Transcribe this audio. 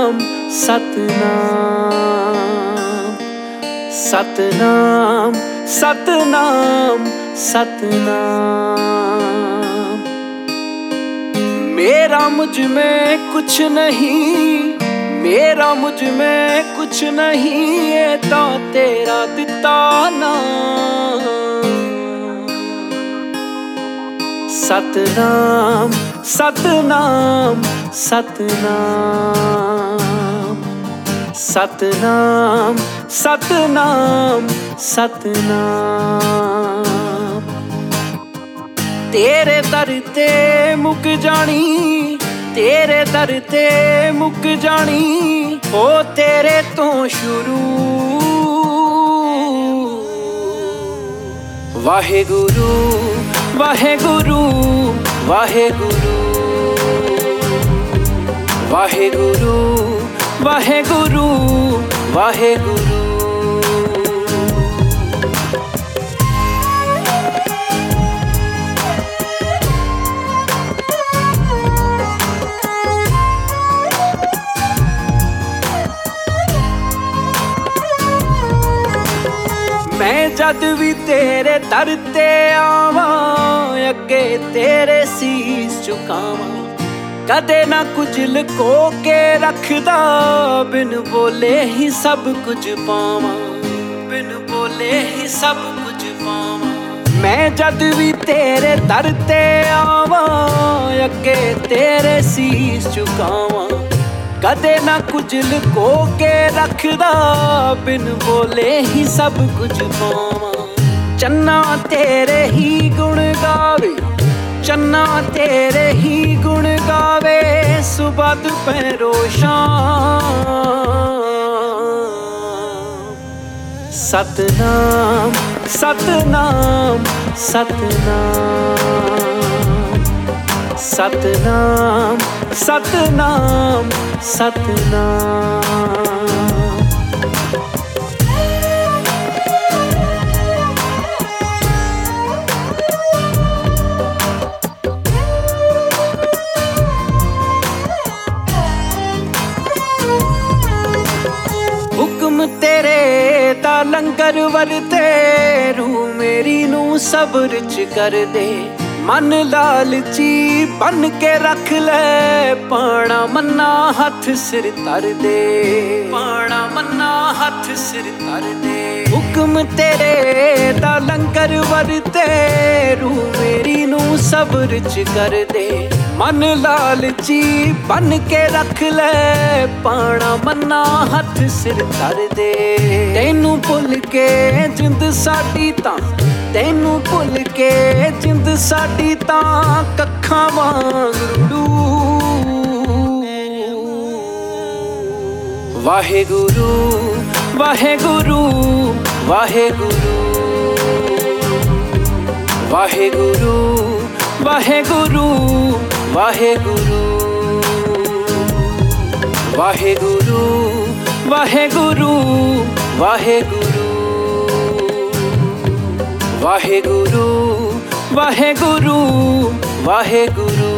सतनाम सतनाम सतनाम सतनाम। मेरा मुझ में कुछ नहीं, मेरा मुझ में कुछ नहीं, ये तो तेरा दिता नाम। सतनाम सतनाम सतनाम सतनाम सतनाम सतनाम। तेरे दर ते मुक जानी, तेरे दर ते मुक जानी, हो तेरे तो शुरू। वाहेगुरु वाहेगुरु वाहेगुरु वाहेगुरु वाहेगुरु वाहेगुरु। मैं जद भी तेरे दर ते आवां, अगे तेरे सीस झुकावां, कदे ना कुछ लुको के रखदा, बिन बोले ही सब कुछ पावां, बिन बोले ही सब कुछ पावां। मैं जद भी तेरे दर ते आवां, अगे तेरे सीस झुकावां, कदे ना कुछ लुको के रखदा, बिन बोले ही सब कुछ पावां। चन्ना तेरे ही गुण गावे, चन्ना तेरे ही गुण गावे, सुबह दोपहरो शाम। सतनाम सतनाम सतनाम सतनाम सतनाम सतनाम। हुक्म तेरे दा लंगर वरते, रूह मेरी नू सब्र च कर दे। मन लालची बन के रख ले, पाना मन्ना हथ सिर तर दे, पाना मन्ना हथ सिर तर दे। हुक्म तेरे दा लंगर वरते, रूह मेरी नू सब्र च कर दे। मन लालची बन के रख ले, पाना मन्ना हथ सिर तर दे। तैनू भुल के जिंद साडी तां, तैनू भुल के जिंद साडी तां, कक्खां वांग रुड़ू। वाहेगुरु वाहेगुरु वाहेगुरु वाहेगुरु वाहेगुरु वाहेगुरु वाहेगुरु वाहेगुरु वाहेगुरु वाहेगुरु वाहेगुरु वाहेगुरु।